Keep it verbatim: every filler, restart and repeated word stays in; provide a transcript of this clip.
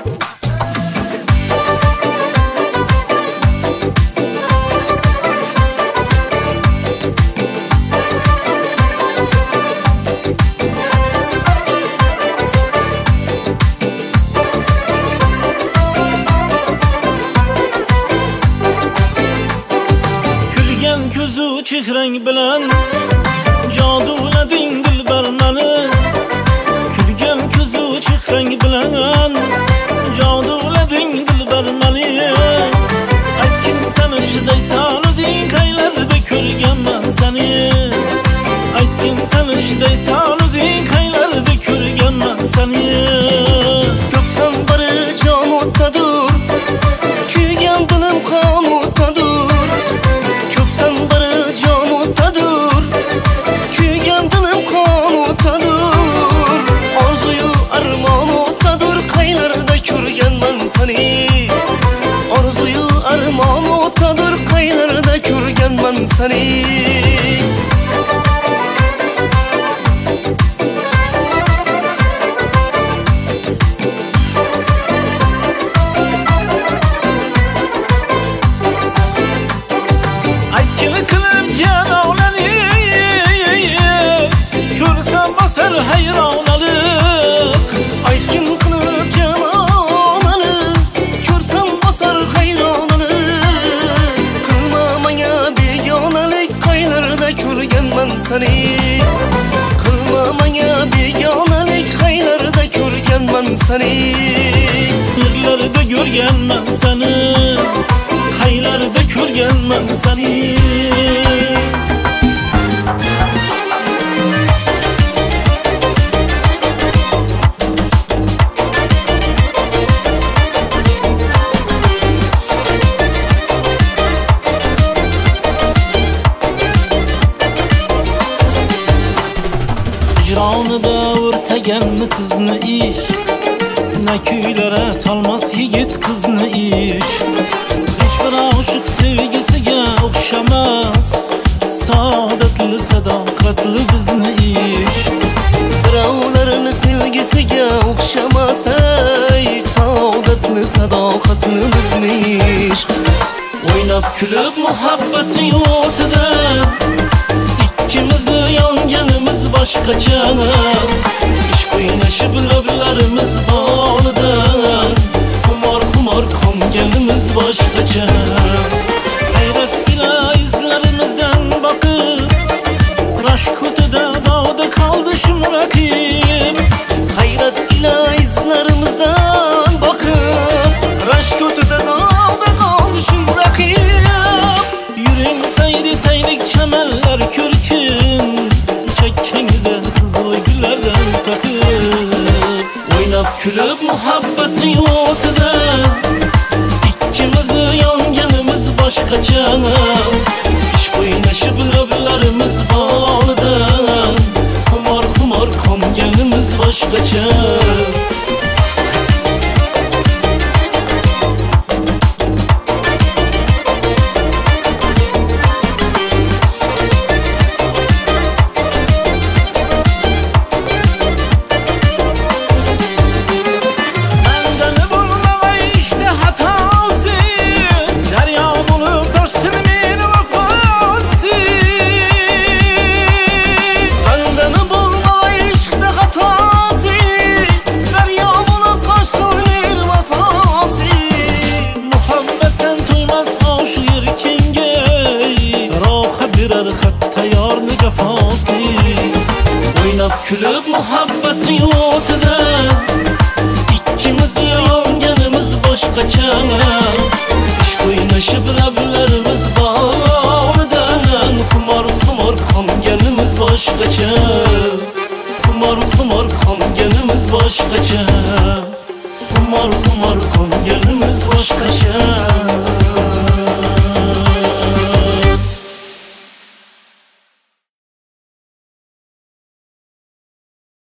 Ko'zu chehrang bilan jodulading dilbar mani. Kulgan ko'zu chehrang bilan jodulading dilbar mani. Aytgin tanishdaysan o'zing qaylarda ko'rganman seni. Aytgin tanishdaysan o'zing qaylarda ko'rganman seni. Ko'pdan beri jon o'tadur, kuygan dilim qon o'tadur. Orzuyu armon o'tadur, qaylarda ko'rganman seni. Aytgili qilib janonani, ko'rsam bosar hayronalik. Aytgin qilib janonani, ko'rsam bosar hayronalik. Qilma menga begonalik, qaylarda ko'rganman seni. Qilma menga begonalik, qaylarda ko'rganman seni. Yerlarda ko'rganman seni, qaylarda ko'rganman seni. Hicronida o'rtaganmi sizni ish? Na kuylari solmas yigit qizni ish. Hech bir oshiq sevgisiga o'xshamas, saodatli sadoqatli bizni ish. Birovlarni sevgisiga o'xshamas, ey saodatli sadoqatli bizni ish. O'ynab kulib muhabbati o'tida ikkimizni yonganimiz boshqacha. Ishq o'ynashib lablarimiz bolidan xumor xumor qonganimiz boshqacha. Hayrat ila izlarimizdan boqib, rashk o'tida dog'da qoldi shumraqim. Hayrat ila izlarimizdan boqib, rashk o'tida dog'da qoldi shumraqim. Yuring sayri taylik chamanlar ko'rkin, chakkangiza qizil gullardan taqib. O'ynab kulib muhabbati o'tida ikkimizni yonganimiz boshqacha. Ishq o'ynashib lablarimiz bolidan xumor xumor qonganimiz boshqacha. O'ynab kulib muhabbati o'tida ikkimizni yonganimiz boshqacha. Ishq o'ynashib lablarimiz bolidan xumor xumor qonganimiz boshqacha. Xumor xumor qonganimiz boshqacha. Xumor xumor qonganimiz boshqacha.